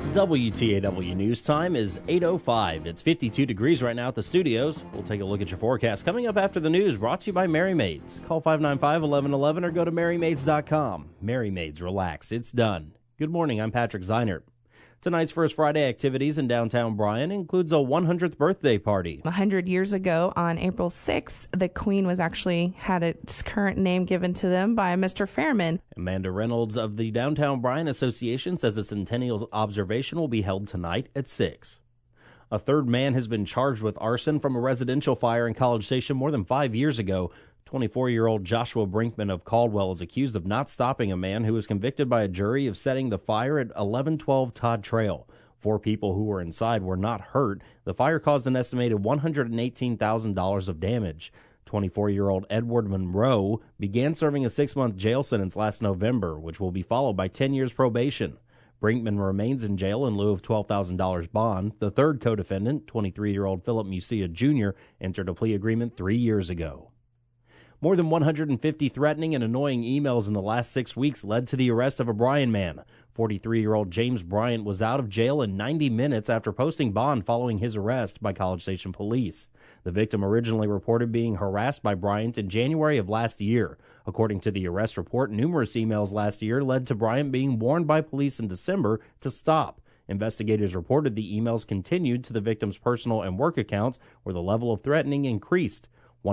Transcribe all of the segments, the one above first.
WTAW News Time is 8:05. It's 52 degrees right now at the studios. We'll take a look at your forecast. Coming up after the news, brought to you by Mary Maids. Call 595-1111 or go to marymaids.com. Mary Maids, relax. It's done. Good morning. I'm Patrick Zeinert. Tonight's First Friday activities in downtown Bryan includes a 100th birthday party. 100 years ago, on April 6th, the Queen had its current name given to them by Mr. Fairman. Amanda Reynolds of the Downtown Bryan Association says a centennial observation will be held tonight at 6. A third man has been charged with arson from a residential fire in College Station more than 5 years ago. 24-year-old Joshua Brinkman of Caldwell is accused of not stopping a man who was convicted by a jury of setting the fire at 1112 Todd Trail. 4 people who were inside were not hurt. The fire caused an estimated $118,000 of damage. 24-year-old Edward Monroe began serving a 6-month jail sentence last November, which will be followed by 10 years probation. Brinkman remains in jail in lieu of $12,000 bond. The third co-defendant, 23-year-old Philip Musia Jr., entered a plea agreement 3 years ago. More than 150 threatening and annoying emails in the last 6 weeks led to the arrest of a Bryan man. 43-year-old James Bryant was out of jail in 90 minutes after posting bond following his arrest by College Station police. The victim originally reported being harassed by Bryant in January of last year. According to the arrest report, numerous emails last year led to Bryant being warned by police in December to stop. Investigators reported the emails continued to the victim's personal and work accounts, where the level of threatening increased.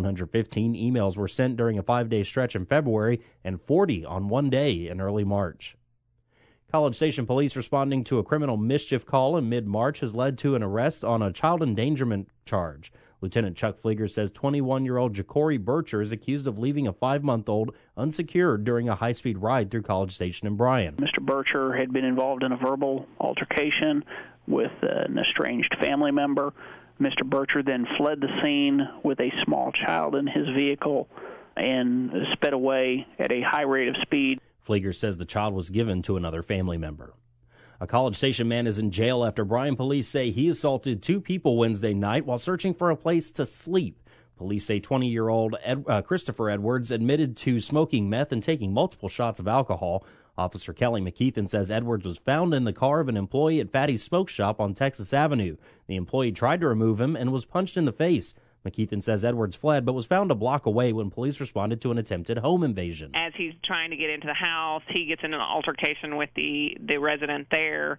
115 emails were sent during a 5-day stretch in February and 40 on one day in early March. College Station police responding to a criminal mischief call in mid-March has led to an arrest on a child endangerment charge. Lieutenant Chuck Flieger says 21-year-old Ja'Cory Bircher is accused of leaving a 5-month-old unsecured during a high-speed ride through College Station in Bryan. Mr. Bircher had been involved in a verbal altercation with an estranged family member. Mr. Bircher then fled the scene with a small child in his vehicle and sped away at a high rate of speed. Flieger says the child was given to another family member. A College Station man is in jail after Bryan police say he assaulted 2 people Wednesday night while searching for a place to sleep. Police say 20-year-old Christopher Edwards admitted to smoking meth and taking multiple shots of alcohol. Officer Kelly McKeithen says Edwards was found in the car of an employee at Fatty's Smoke Shop on Texas Avenue. The employee tried to remove him and was punched in the face. McKeithen says Edwards fled but was found a block away when police responded to an attempted home invasion. As he's trying to get into the house, he gets in an altercation with the resident there,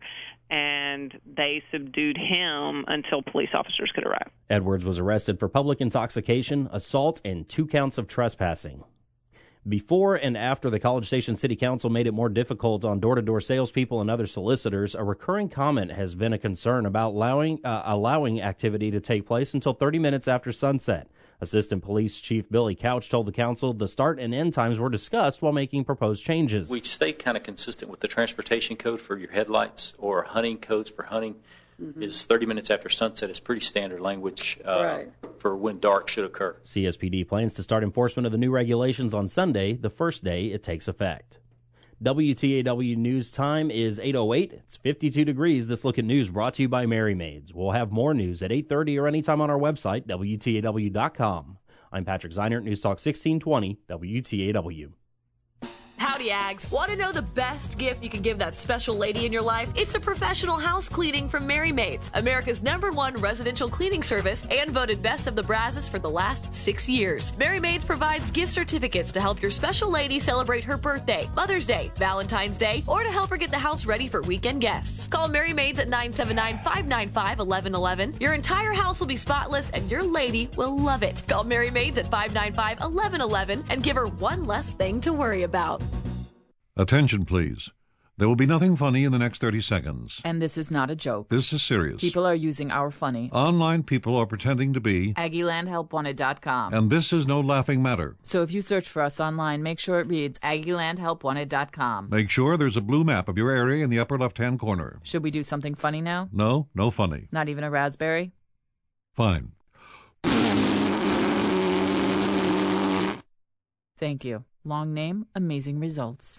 and they subdued him until police officers could arrive. Edwards was arrested for public intoxication, assault, and 2 counts of trespassing. Before and after the College Station City Council made it more difficult on door-to-door salespeople and other solicitors, a recurring comment has been a concern about allowing activity to take place until 30 minutes after sunset. Assistant Police Chief Billy Couch told the council the start and end times were discussed while making proposed changes. We stay kind of consistent with the transportation code for your headlights or hunting codes for hunting. Is 30 minutes after sunset is pretty standard language for when dark should occur. CSPD plans to start enforcement of the new regulations on Sunday, the first day it takes effect. WTAW News Time is 8:08. It's 52 degrees. This look at news brought to you by Mary Maids. We'll have more news at 8:30 or anytime on our website, WTAW.com. I'm Patrick Zeinert, News Talk 1620, WTAW. Howdy, Ags. Want to know the best gift you can give that special lady in your life? It's a professional house cleaning from Mary Maids, America's #1 residential cleaning service and voted best of the Brazos for the last 6 years. Mary Maids provides gift certificates to help your special lady celebrate her birthday, Mother's Day, Valentine's Day, or to help her get the house ready for weekend guests. Call Mary Maids at 979-595-1111. Your entire house will be spotless and your lady will love it. Call Mary Maids at 595-1111 and give her one less thing to worry about. Attention, please. There will be nothing funny in the next 30 seconds. And this is not a joke. This is serious. People are using our funny. Online people are pretending to be AggielandHelpWanted.com. And this is no laughing matter. So if you search for us online, make sure it reads AggielandHelpWanted.com. Make sure there's a blue map of your area in the upper left-hand corner. Should we do something funny now? No, no funny. Not even a raspberry? Fine. Thank you. Long name, amazing results.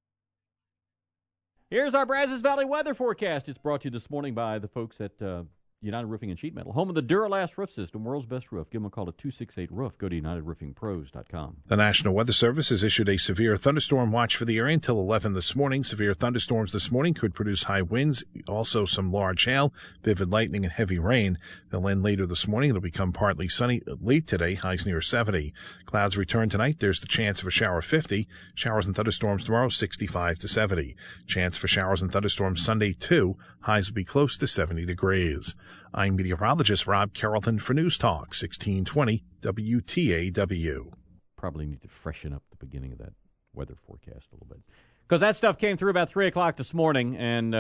Here's our Brazos Valley weather forecast. It's brought to you this morning by the folks at United Roofing and Sheet Metal, home of the Duralast roof system, world's best roof. Give them a call at 268-ROOF. Go to UnitedRoofingPros.com. The National Weather Service has issued a severe thunderstorm watch for the area until 11 this morning. Severe thunderstorms this morning could produce high winds, also some large hail, vivid lightning, and heavy rain. They'll end later this morning. It'll become partly sunny late today, highs near 70. Clouds return tonight. There's the chance of a shower 50. Showers and thunderstorms tomorrow, 65 to 70. Chance for showers and thunderstorms Sunday, too. Highs will be close to 70 degrees. I'm meteorologist Rob Carrollton for News Talk, 1620 WTAW. Probably need to freshen up the beginning of that weather forecast a little bit. Because that stuff came through about 3 o'clock this morning,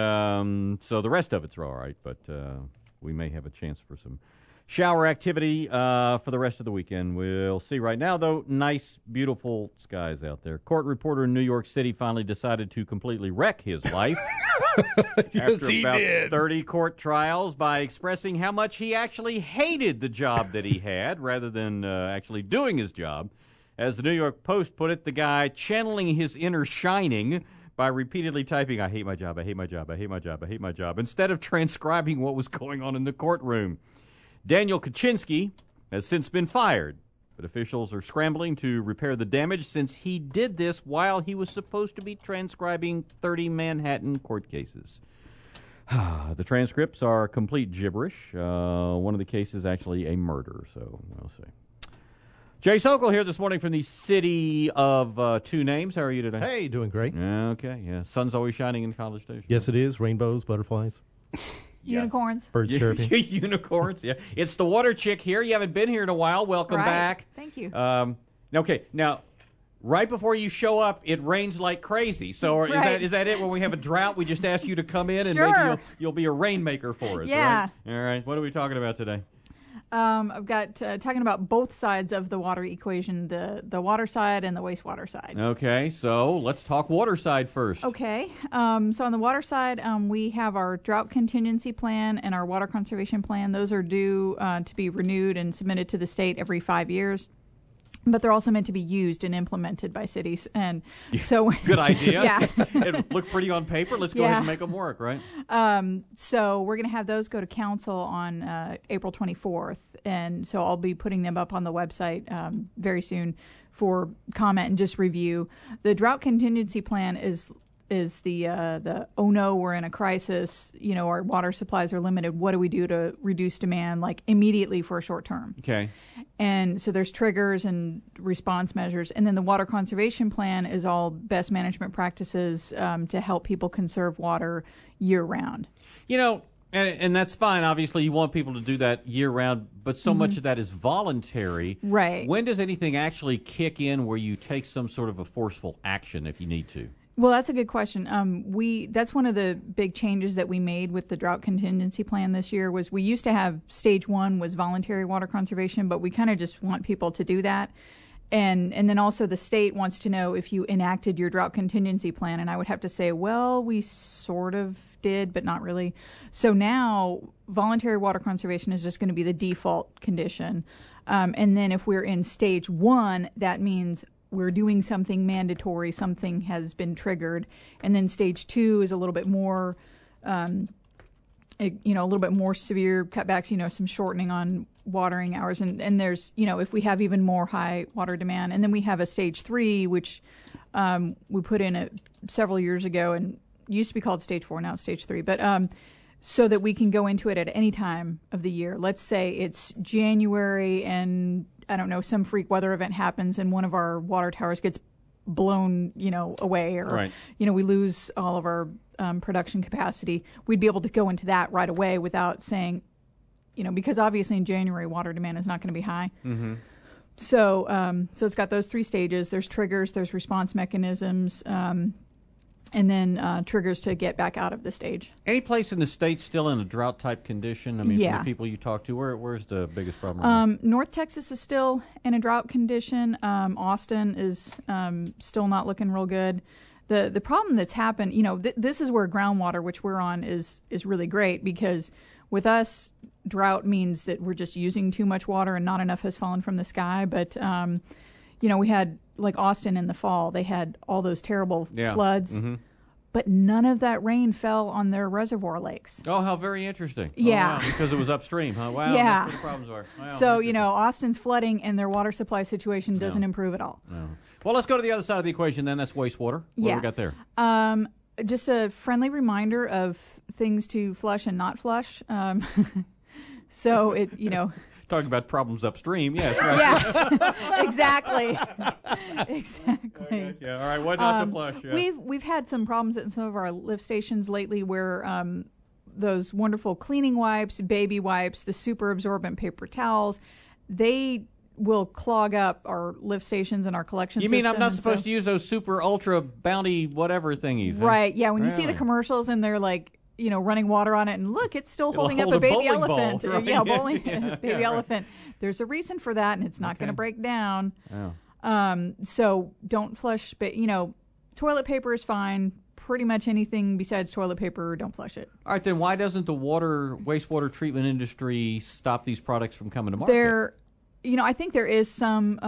and so the rest of it's all right, but we may have a chance for some shower activity for the rest of the weekend. We'll see. Right now, though, nice, beautiful skies out there. Court reporter in New York City finally decided to completely wreck his life Yes, after he about did. 30 court trials by expressing how much he actually hated the job that he had rather than actually doing his job. As the New York Post put it, the guy channeling his inner shining by repeatedly typing, "I hate my job, I hate my job, I hate my job, I hate my job," instead of transcribing what was going on in the courtroom. Daniel Kaczynski has since been fired, but officials are scrambling to repair the damage since he did this while he was supposed to be transcribing 30 Manhattan court cases. The transcripts are complete gibberish. One of the cases actually a murder, so we'll see. Jay Sokol here this morning from the city of two names. How are you today? Hey, doing great. Okay, yeah. Sun's always shining in College Station. Yes, it is. Rainbows, butterflies. Unicorns. Birds chirping. Unicorns, yeah. It's the water chick here. You haven't been here in a while. Welcome back. Thank you. Okay, now, right before you show up, it rains like crazy. So is that it? When we have a drought, we just ask you to come in and maybe you'll be a rainmaker for us, yeah. Right? All right. What are we talking about today? I've got talking about both sides of the water equation, the water side and the wastewater side. Okay, so let's talk water side first. Okay, so on the water side, we have our drought contingency plan and our water conservation plan. Those are due to be renewed and submitted to the state every 5 years. But they're also meant to be used and implemented by cities, and so good idea. Yeah, it looked pretty on paper. Let's go ahead and make them work, right? So we're going to have those go to council on April 24th, and so I'll be putting them up on the website very soon for comment and just review. The drought contingency plan is the oh no, we're in a crisis, our water supplies are limited, what do we do to reduce demand, like immediately for a short term? Okay. And so there's triggers and response measures. And then the water conservation plan is all best management practices to help people conserve water year round. And that's fine. Obviously, you want people to do that year round, but so much of that is voluntary. Right. When does anything actually kick in where you take some sort of a forceful action if you need to? Well, that's a good question. That's one of the big changes that we made with the drought contingency plan this year. Was we used to have stage 1 was voluntary water conservation, but we kind of just want people to do that. And then also the state wants to know if you enacted your drought contingency plan. And I would have to say, well, we sort of did, but not really. So now voluntary water conservation is just going to be the default condition. And then if we're in stage 1, that means we're doing something mandatory, something has been triggered. And then stage 2 is a little bit more, a little bit more severe cutbacks, some shortening on watering hours. And there's, if we have even more high water demand. And then we have a stage 3, which we put in several years ago and used to be called stage 4, now it's stage 3. But so that we can go into it at any time of the year. Let's say it's January and I don't know, some freak weather event happens and one of our water towers gets blown, away, or, we lose all of our production capacity. We'd be able to go into that right away without saying, because obviously in January water demand is not going to be high. Mm-hmm. So it's got those 3 stages. There's triggers, there's response mechanisms, and then triggers to get back out of the stage. Any place in the state still in a drought-type condition? I mean, from the people you talk to, where's the biggest problem? North Texas is still in a drought condition. Austin is still not looking real good. The problem that's happened, this is where groundwater, which we're on, is really great, because with us, drought means that we're just using too much water and not enough has fallen from the sky. But, we had, like Austin in the fall, they had all those terrible floods. Mm-hmm. but none of that rain fell on their reservoir lakes. Oh, how very interesting. Yeah. Oh, wow, because it was upstream, huh? Wow, yeah. That's where the problems are. Wow, so, Austin's flooding and their water supply situation doesn't improve at all. No. Well, let's go to the other side of the equation then. That's wastewater. What do we got there? Just a friendly reminder of things to flush and not flush. So it, Talking about problems upstream, yes, right. Yeah, exactly. Exactly. Okay, yeah, all right, what not to flush? Yeah. We've had some problems at some of our lift stations lately where those wonderful cleaning wipes, baby wipes, the super absorbent paper towels, they will clog up our lift stations and our collection system. You mean I'm not supposed to use those super ultra bounty whatever thingies? Right, yeah. When you see the commercials and they're like, running water on it, and look, it's still holding up a baby elephant. Ball, right? Yeah, bowling, baby elephant. There's a reason for that, and it's not going to break down. Oh. So don't flush, toilet paper is fine. Pretty much anything besides toilet paper, don't flush it. All right, then why doesn't the wastewater treatment industry stop these products from coming to market? I think there is some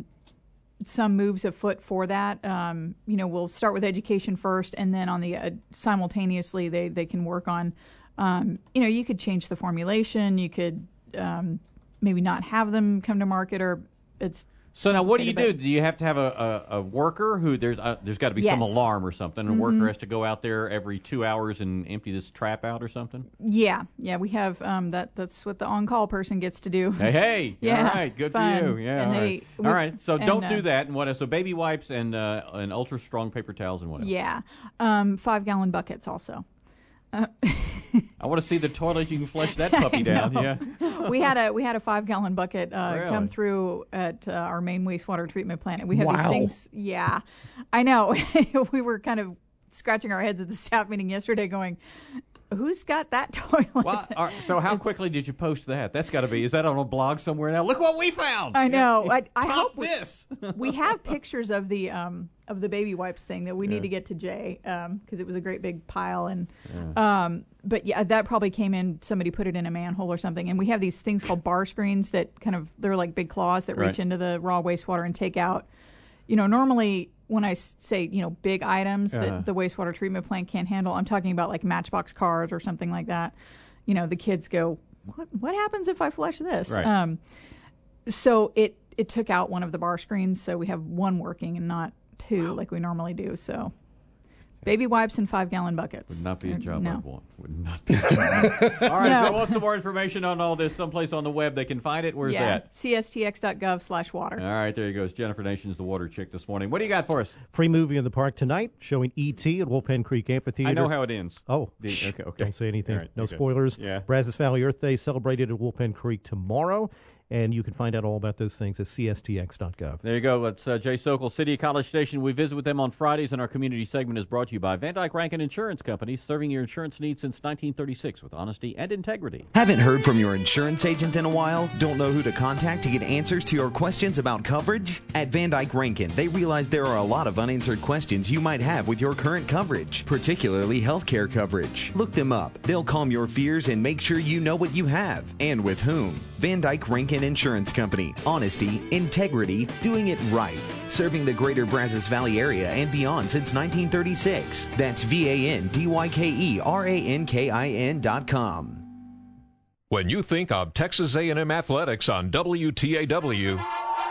moves afoot for that. We'll start with education first, and then on the simultaneously they can work on. You could change the formulation. You could maybe not have them come to market, or it's. So now, what do you do? Do you have to have a worker who there's got to be some alarm or something? And a worker has to go out there every 2 hours and empty this trap out or something? Yeah, we have that's what the on-call person gets to do. Hey, yeah, all right, good fun. for you. Yeah, and all right. So don't do that. And what? So baby wipes and ultra strong paper towels and what else? Yeah, 5-gallon buckets also. I want to see the toilet you can flush that puppy down. Yeah, we had a 5-gallon bucket come through at our main wastewater treatment plant, and we have these things. Yeah, I know. We were kind of scratching our heads at the staff meeting yesterday, going, "Who's got that toilet?" Well, so how quickly did you post that? That's got to be. Is that on a blog somewhere now? Look what we found. I know. I hope this. We have pictures of the baby wipes thing that we need to get to Jay because it was a great big pile, and but yeah, that probably came in. Somebody put it in a manhole or something, and we have these things called bar screens that they're like big claws that reach into the raw wastewater and take out. Normally when I say big items that the wastewater treatment plant can't handle, I'm talking about like Matchbox cars or something like that. The kids go, what happens if I flush this? Right. So it took out one of the bar screens, so we have one working and not two like we normally do. So baby wipes and 5-gallon buckets. Would not be a job no. I'd want. Would not be a job. All right, if they want some more information on all this, someplace on the web they can find it. Where's that? CSTX.gov/water. All right, there you go. Jennifer Nation's the water chick this morning. What do you got for us? Free movie in the park tonight, showing E.T. at Wolfpen Creek Amphitheater. I know how it ends. Oh, okay. Don't say anything. Right, no okay. spoilers. Yeah. Brazos Valley Earth Day celebrated at Wolfpen Creek tomorrow. And you can find out all about those things at CSTX.gov. There you go. That's Jay Sokol, City of College Station. We visit with them on Fridays, and our community segment is brought to you by Van Dyke Rankin Insurance Company, serving your insurance needs since 1936 with honesty and integrity. Haven't heard from your insurance agent in a while? Don't know who to contact to get answers to your questions about coverage? At Van Dyke Rankin, they realize there are a lot of unanswered questions you might have with your current coverage, particularly healthcare coverage. Look them up. They'll calm your fears and make sure you know what you have and with whom. Van Dyke Rankin Insurance Company. Honesty, integrity, doing it right. Serving the greater Brazos Valley area and beyond since 1936. That's VANDYKERANKIN.com. When you think of Texas A&M Athletics on WTAW,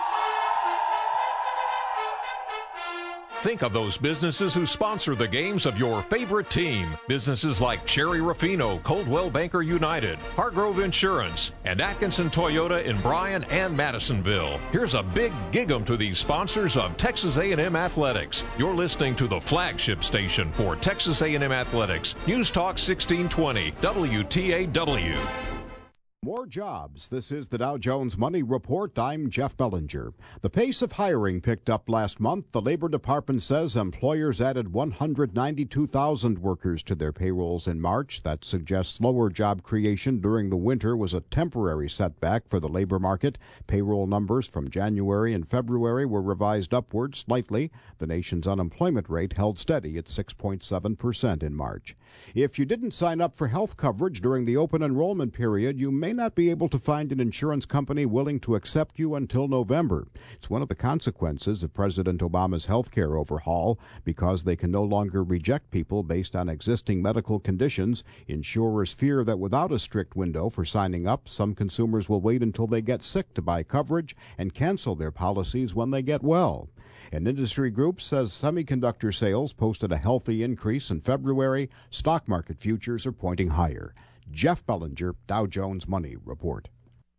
think of those businesses who sponsor the games of your favorite team. Businesses like Cherry Rafino, Coldwell Banker United, Hargrove Insurance, and Atkinson Toyota in Bryan and Madisonville. Here's a big gig-em to these sponsors of Texas A&M Athletics. You're listening to the flagship station for Texas A&M Athletics. News Talk 1620, WTAW. More jobs. This is the Dow Jones Money Report. I'm Jeff Bellinger. The pace of hiring picked up last month. The Labor Department says employers added 192,000 workers to their payrolls in March. That suggests lower job creation during the winter was a temporary setback for the labor market. Payroll numbers from January and February were revised upward slightly. The nation's unemployment rate held steady at 6.7% in March. If you didn't sign up for health coverage during the open enrollment period, you may not be able to find an insurance company willing to accept you until November. It's one of the consequences of President Obama's health care overhaul. Because they can no longer reject people based on existing medical conditions, insurers fear that without a strict window for signing up, some consumers will wait until they get sick to buy coverage and cancel their policies when they get well. An industry group says semiconductor sales posted a healthy increase in February. Stock market futures are pointing higher. Jeff Bellinger, Dow Jones Money Report.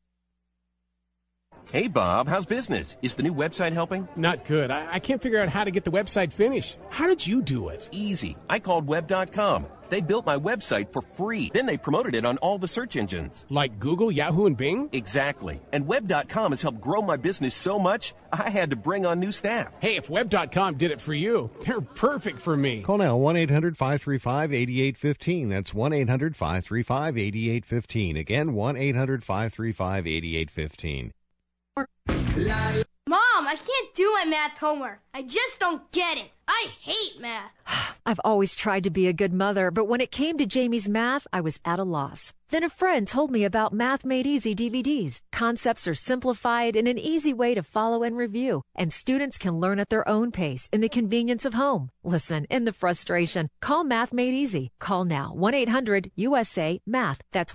Hey, Bob, how's business? Is the new website helping? Not good. I can't figure out how to get the website finished. How did you do it? Easy. I called Web.com. They built my website for free. Then they promoted it on all the search engines. Like Google, Yahoo, and Bing? Exactly. And Web.com has helped grow my business so much, I had to bring on new staff. Hey, if Web.com did it for you, they're perfect for me. Call now, 1-800-535-8815. That's 1-800-535-8815. Again, 1-800-535-8815. Mom, I can't do my math homework. I just don't get it. I hate math. I've always tried to be a good mother, but when it came to Jamie's math, I was at a loss. Then a friend told me about Math Made Easy DVDs. Concepts are simplified in an easy way to follow and review, and students can learn at their own pace in the convenience of home. Listen, in the frustration, call Math Made Easy. Call now, 1-800-USA-MATH. That's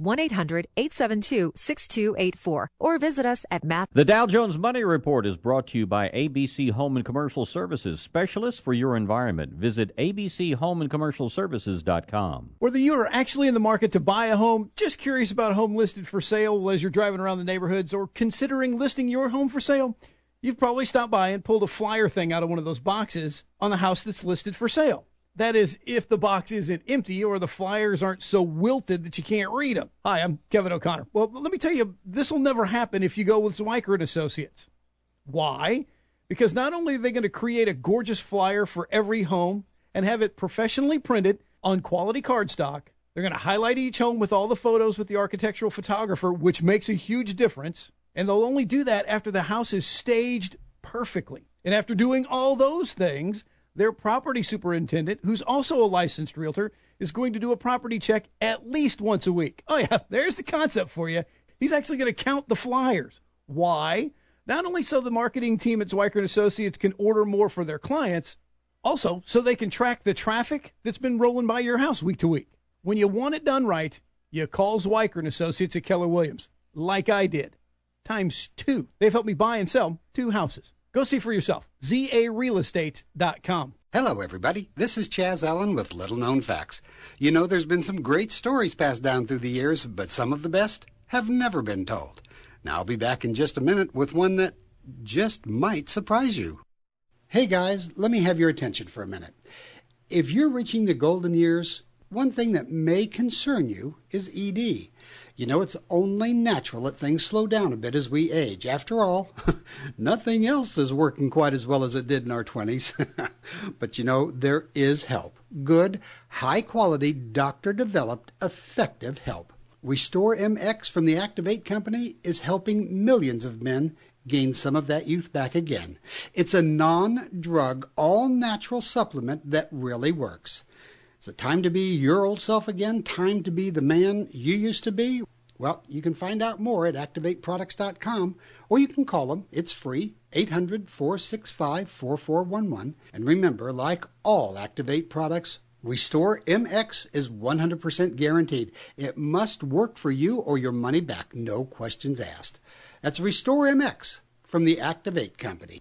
1-800-872-6284. Or visit us at Math. The Dow Jones Money Report is brought to you by ABC Home and Commercial Services, specialists for your environment. Visit abchomeandcommercialservices.com. Whether you are actually in the market to buy a home, just curious about a home listed for sale as you're driving around the neighborhoods, or considering listing your home for sale, you've probably stopped by and pulled a flyer thing out of one of those boxes on the house that's listed for sale. That is, if the box isn't empty or the flyers aren't so wilted that you can't read them. Hi, I'm Kevin O'Connor. Well, let me tell you, this will never happen if you go with Zwiker & Associates. Why? Because not only are they going to create a gorgeous flyer for every home and have it professionally printed on quality cardstock, they're going to highlight each home with all the photos with the architectural photographer, which makes a huge difference. And they'll only do that after the house is staged perfectly. And after doing all those things, their property superintendent, who's also a licensed realtor, is going to do a property check at least once a week. Oh, yeah, there's the concept for you. He's actually going to count the flyers. Why? Not only so the marketing team at Zwiker & Associates can order more for their clients, also so they can track the traffic that's been rolling by your house week to week. When you want it done right, you call Zwiker & Associates at Keller Williams, like I did. Times 2. They've helped me buy and sell 2 houses. Go see for yourself. ZARealestate.com. Hello, everybody. This is Chaz Allen with Little Known Facts. You know, there's been some great stories passed down through the years, but some of the best have never been told. Now, I'll be back in just a minute with one that just might surprise you. Hey, guys, let me have your attention for a minute. If you're reaching the golden years, one thing that may concern you is ED. You know, it's only natural that things slow down a bit as we age. After all, nothing else is working quite as well as it did in our 20s. But you know, there is help. Good, high-quality, doctor-developed, effective help. Restore MX from the Activate Company is helping millions of men gain some of that youth back again. It's a non-drug, all-natural supplement that really works. Is it time to be your old self again? Time to be the man you used to be? Well, you can find out more at ActivateProducts.com, or you can call them. It's free, 800-465-4411. And remember, like all Activate products, Restore MX is 100% guaranteed. It must work for you or your money back, no questions asked. That's Restore MX from the Activate Company,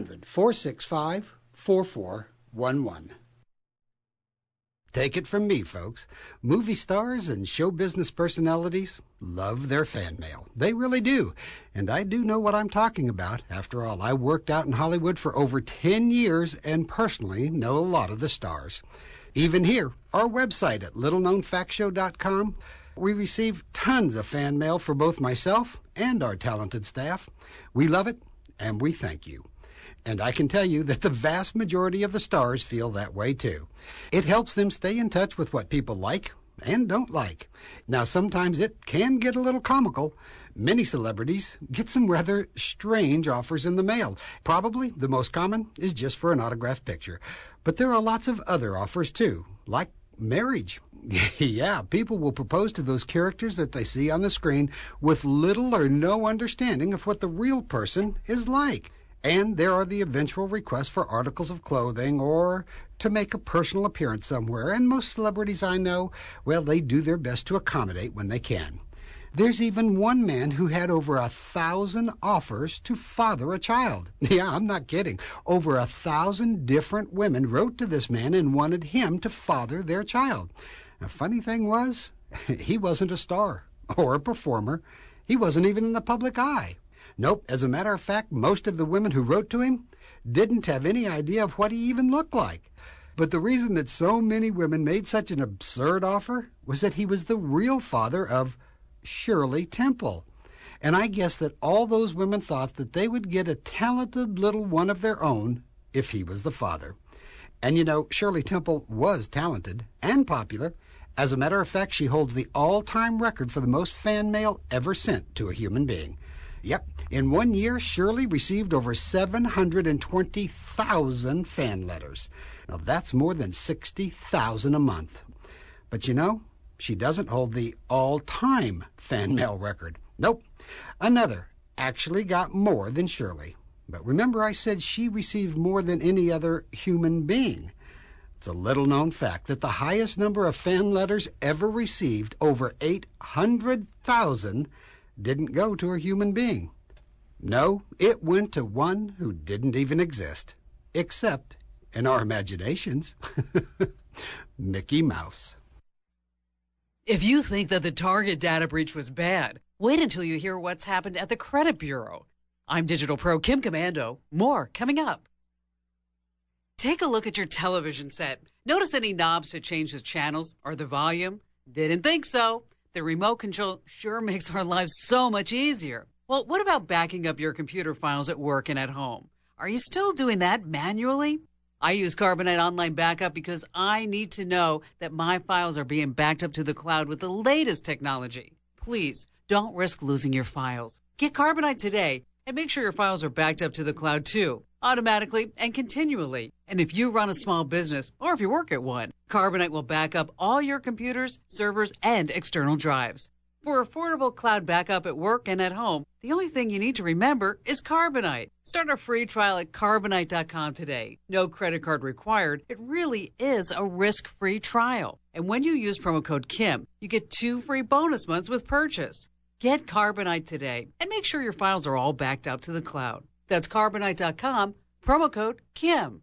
800-465-4411. Take it from me, folks. Movie stars and show business personalities love their fan mail. They really do. And I do know what I'm talking about. After all, I worked out in Hollywood for over 10 years and personally know a lot of the stars. Even here, our website at littleknownfactshow.com, we receive tons of fan mail for both myself and our talented staff. We love it, and we thank you. And I can tell you that the vast majority of the stars feel that way too. It helps them stay in touch with what people like and don't like. Now, sometimes it can get a little comical. Many celebrities get some rather strange offers in the mail. Probably the most common is just for an autographed picture. But there are lots of other offers too, like marriage. Yeah, people will propose to those characters that they see on the screen with little or no understanding of what the real person is like. And there are the eventual requests for articles of clothing or to make a personal appearance somewhere. And most celebrities I know, well, they do their best to accommodate when they can. There's even one man who had over 1,000 offers to father a child. Yeah, I'm not kidding. Over 1,000 different women wrote to this man and wanted him to father their child. The funny thing was, he wasn't a star or a performer. He wasn't even in the public eye. Nope, as a matter of fact, most of the women who wrote to him didn't have any idea of what he even looked like. But the reason that so many women made such an absurd offer was that he was the real father of Shirley Temple. And I guess that all those women thought that they would get a talented little one of their own if he was the father. And you know, Shirley Temple was talented and popular. As a matter of fact, she holds the all-time record for the most fan mail ever sent to a human being. Yep, in 1 year, Shirley received over 720,000 fan letters. Now, that's more than 60,000 a month. But you know, she doesn't hold the all-time fan mail record. Nope, another actually got more than Shirley. But remember I said she received more than any other human being. It's a little-known fact that the highest number of fan letters ever received, over 800,000, didn't go to a human being. No, it went to one who didn't even exist, except in our imaginations. Mickey Mouse. If you think that the Target data breach was bad, wait until you hear what's happened at the Credit Bureau. I'm Digital Pro Kim Commando. More coming up. Take a look at your television set. Notice any knobs to change the channels or the volume? Didn't think so. The remote control sure makes our lives so much easier. Well, what about backing up your computer files at work and at home? Are you still doing that manually? I use Carbonite Online Backup because I need to know that my files are being backed up to the cloud with the latest technology. Please, don't risk losing your files. Get Carbonite today and make sure your files are backed up to the cloud too, automatically and continually. And if you run a small business or if you work at one, Carbonite will back up all your computers, servers, and external drives. For affordable cloud backup at work and at home, the only thing you need to remember is Carbonite. Start a free trial at Carbonite.com today. No credit card required. It really is a risk-free trial. And when you use promo code KIM, you get 2 free bonus months with purchase. Get Carbonite today and make sure your files are all backed up to the cloud. That's Carbonite.com, promo code KIM.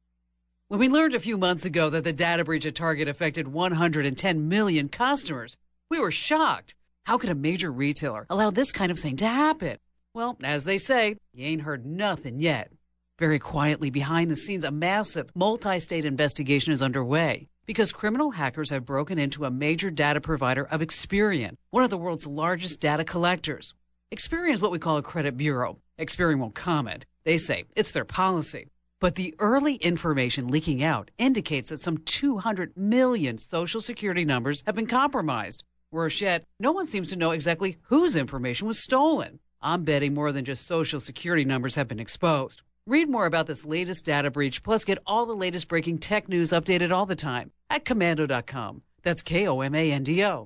When we learned a few months ago that the data breach at Target affected 110 million customers, we were shocked. How could a major retailer allow this kind of thing to happen? Well, as they say, you ain't heard nothing yet. Very quietly behind the scenes, a massive multi-state investigation is underway because criminal hackers have broken into a major data provider of Experian, one of the world's largest data collectors. Experian is what we call a credit bureau. Experian won't comment. They say it's their policy. But the early information leaking out indicates that some 200 million Social Security numbers have been compromised. Worse yet, no one seems to know exactly whose information was stolen. I'm betting more than just Social Security numbers have been exposed. Read more about this latest data breach, plus get all the latest breaking tech news updated all the time at Commando.com. That's Komando.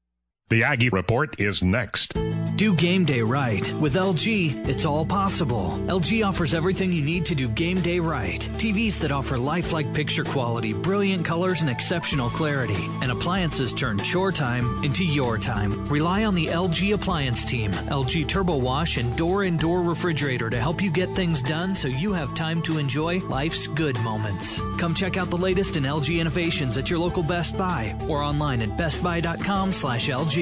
The Aggie Report is next. Do game day right. With LG, it's all possible. LG offers everything you need to do game day right. TVs that offer lifelike picture quality, brilliant colors, and exceptional clarity. And appliances turn chore time into your time. Rely on the LG Appliance Team, LG Turbo Wash, and door-in-door refrigerator to help you get things done so you have time to enjoy life's good moments. Come check out the latest in LG innovations at your local Best Buy or online at bestbuy.com/LG.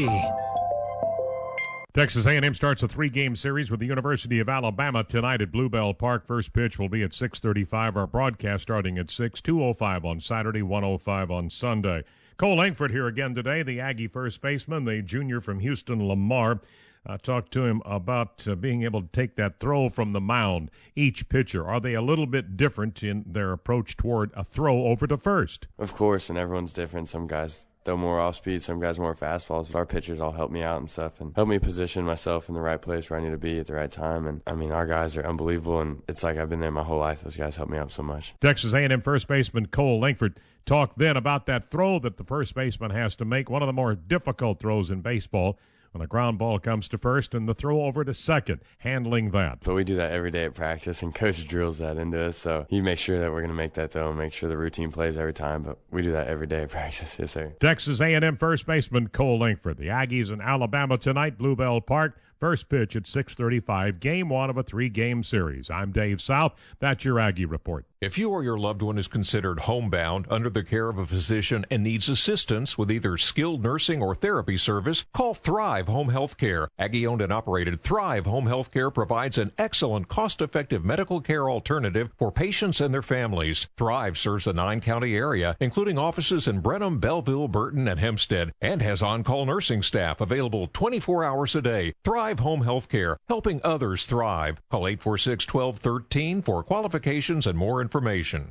Texas A&M starts a 3-game series with the University of Alabama tonight at Bluebell Park. First pitch will be at 6:35. Our broadcast starting at 6, 2:05 on Saturday, 1:05 on Sunday. Cole Langford here again today, the Aggie first baseman, the junior from Houston, Lamar. I talked to him about being able to take that throw from the mound. Each pitcher, are they a little bit different in their approach toward a throw over to first? Of course, and everyone's different. Some guys throw more off speed, some guys more fastballs, but our pitchers all help me out and stuff and help me position myself in the right place where I need to be at the right time. And I mean, our guys are unbelievable, and it's like I've been there my whole life. Those guys help me out so much. Texas A&M first baseman Cole Langford talked then about that throw that the first baseman has to make, one of the more difficult throws in baseball, when a ground ball comes to first and the throw over to second, handling that. But we do that every day at practice, and Coach drills that into us, so he makes sure that we're going to make that throw and make sure the routine plays every time, but we do that every day at practice. Yes, sir. Texas A&M first baseman Cole Langford. The Aggies in Alabama tonight, Bluebell Park. First pitch at 6:35, game one of a 3-game series. I'm Dave South. That's your Aggie Report. If you or your loved one is considered homebound, under the care of a physician, and needs assistance with either skilled nursing or therapy service, call Thrive Home Health Care. Aggie-owned and operated Thrive Home Health Care provides an excellent, cost-effective medical care alternative for patients and their families. Thrive serves the 9-county area, including offices in Brenham, Belleville, Burton, and Hempstead, and has on-call nursing staff available 24 hours a day. Thrive Home Health Care, helping others thrive. Call 846-1213 for qualifications and more information.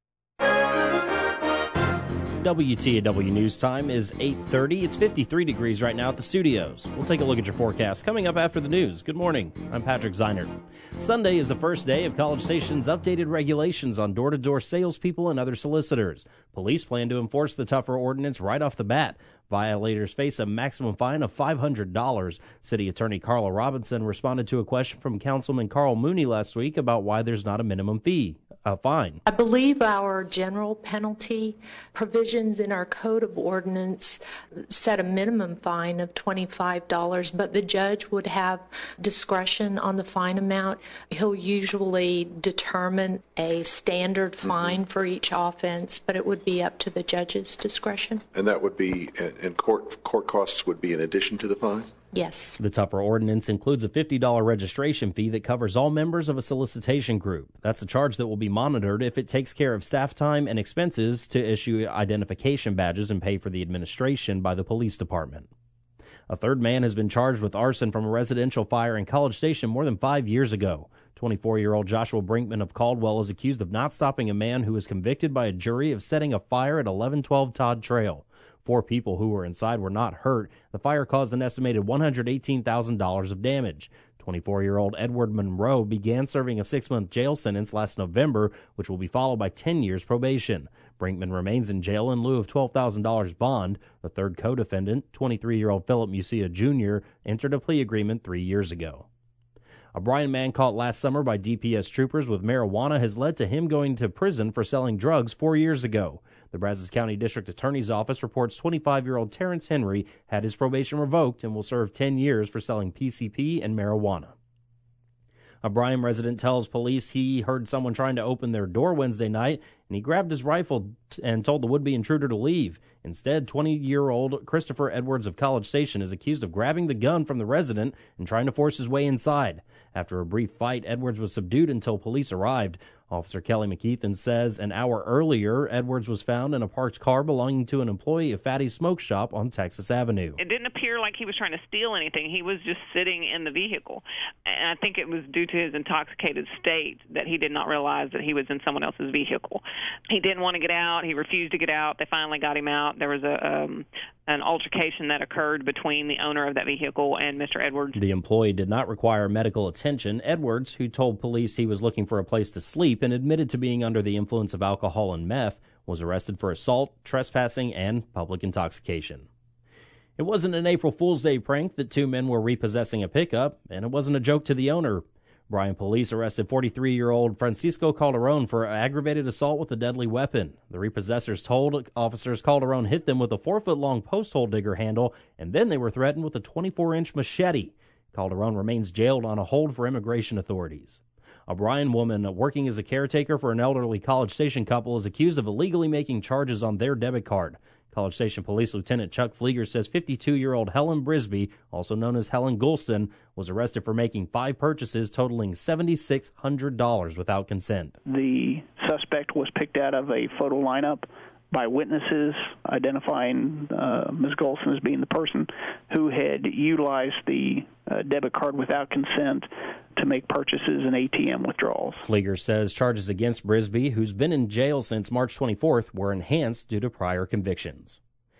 WTAW News Time is 8:30. It's 53 degrees right now at the studios. We'll take a look at your forecast coming up after the news. Good morning. I'm Patrick Zeinert. Sunday is the first day of College Station's updated regulations on door-to-door salespeople and other solicitors. Police plan to enforce the tougher ordinance right off the bat. Violators face a maximum fine of $500. City Attorney Carla Robinson responded to a question from Councilman Carl Mooney last week about why there's not a minimum fine. I believe our general penalty provisions in our Code of Ordinance set a minimum fine of $25, but the judge would have discretion on the fine amount. He'll usually determine a standard fine for each offense, but it would be up to the judge's discretion. And that would be, and court costs would be in addition to the fine? Yes. The tougher ordinance includes a $50 registration fee that covers all members of a solicitation group. That's a charge that will be monitored if it takes care of staff time and expenses to issue identification badges and pay for the administration by the police department. A third man has been charged with arson from a residential fire in College Station more than 5 years ago. 24-year-old Joshua Brinkman of Caldwell is accused of not stopping a man who was convicted by a jury of setting a fire at 1112 Todd Trail. 4 people who were inside were not hurt. The fire caused an estimated $118,000 of damage. 24-year-old Edward Monroe began serving a 6-month jail sentence last November, which will be followed by 10 years probation. Brinkman remains in jail in lieu of $12,000 bond. The third co-defendant, 23-year-old Philip Musia Jr., entered a plea agreement 3 years ago. A Bryan man caught last summer by DPS troopers with marijuana has led to him going to prison for selling drugs 4 years ago. The Brazos County District Attorney's Office reports 25-year-old Terrence Henry had his probation revoked and will serve 10 years for selling PCP and marijuana. A Bryan resident tells police he heard someone trying to open their door Wednesday night, and he grabbed his rifle and told the would-be intruder to leave. Instead, 20-year-old Christopher Edwards of College Station is accused of grabbing the gun from the resident and trying to force his way inside. After a brief fight, Edwards was subdued until police arrived. Officer Kelly McKeithen says an hour earlier, Edwards was found in a parked car belonging to an employee of Fatty's Smoke Shop on Texas Avenue. It didn't appear like he was trying to steal anything. He was just sitting in the vehicle. And I think it was due to his intoxicated state that he did not realize that he was in someone else's vehicle. He didn't want to get out. He refused to get out. They finally got him out. There was an altercation that occurred between the owner of that vehicle and Mr. Edwards. The employee did not require medical attention. Edwards, who told police he was looking for a place to sleep and admitted to being under the influence of alcohol and meth, was arrested for assault, trespassing, and public intoxication. It wasn't an April Fool's Day prank that 2 men were repossessing a pickup, and it wasn't a joke to the owner. Bryan police arrested 43-year-old Francisco Calderon for aggravated assault with a deadly weapon. The repossessors told officers Calderon hit them with a 4-foot-long post hole digger handle, and then they were threatened with a 24-inch machete. Calderon remains jailed on a hold for immigration authorities. A Bryan woman working as a caretaker for an elderly College Station couple is accused of illegally making charges on their debit card. College Station Police Lieutenant Chuck Flieger says 52-year-old Helen Brisby, also known as Helen Goulston, was arrested for making 5 purchases totaling $7,600 without consent. The suspect was picked out of a photo lineup by witnesses identifying Ms. Goulston as being the person who had utilized the debit card without consent to make purchases and ATM withdrawals. Flieger says charges against Brisby, who's been in jail since March 24th, were enhanced due to prior convictions.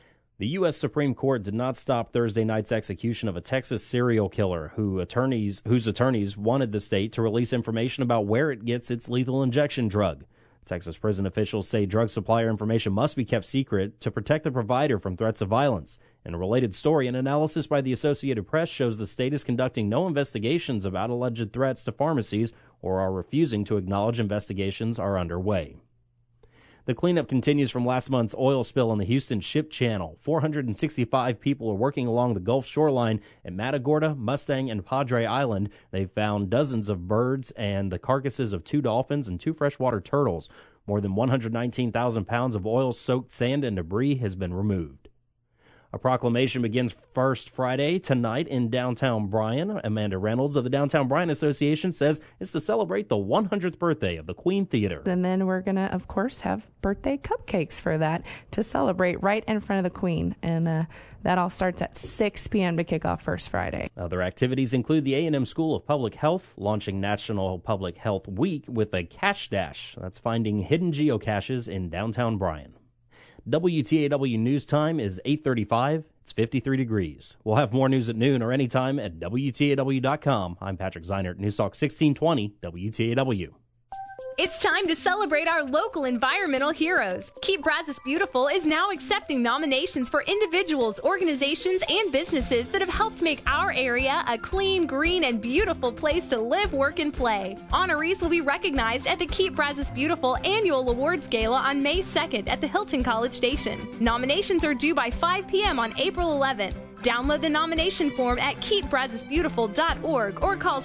The U.S. Supreme Court did not stop Thursday night's execution of a Texas serial killer whose attorneys wanted the state to release information about where it gets its lethal injection drug. Texas prison officials say drug supplier information must be kept secret to protect the provider from threats of violence. In a related story, an analysis by the Associated Press shows the state is conducting no investigations about alleged threats to pharmacies or are refusing to acknowledge investigations are underway. The cleanup continues from last month's oil spill on the Houston Ship Channel. 465 people are working along the Gulf shoreline at Matagorda, Mustang, and Padre Island. They've found dozens of birds and the carcasses of 2 dolphins and 2 freshwater turtles. More than 119,000 pounds of oil-soaked sand and debris has been removed. A proclamation begins first Friday tonight in downtown Bryan. Amanda Reynolds of the Downtown Bryan Association says it's to celebrate the 100th birthday of the Queen Theater. And then we're going to, of course, have birthday cupcakes for that to celebrate right in front of the Queen. And that all starts at 6 p.m. to kick off first Friday. Other activities include the A&M School of Public Health launching National Public Health Week with a cache dash. That's finding hidden geocaches in downtown Bryan. WTAW News Time is 8:35. It's 53 degrees. We'll have more news at noon or anytime at WTAW.com. I'm Patrick Zeinert, News Talk 1620, WTAW. It's time to celebrate our local environmental heroes. Keep Brazos Beautiful is now accepting nominations for individuals, organizations, and businesses that have helped make our area a clean, green, and beautiful place to live, work, and play. Honorees will be recognized at the Keep Brazos Beautiful Annual Awards Gala on May 2nd at the Hilton College Station. Nominations are due by 5 p.m. on April 11th. Download the nomination form at keepbrazosbeautiful.org or call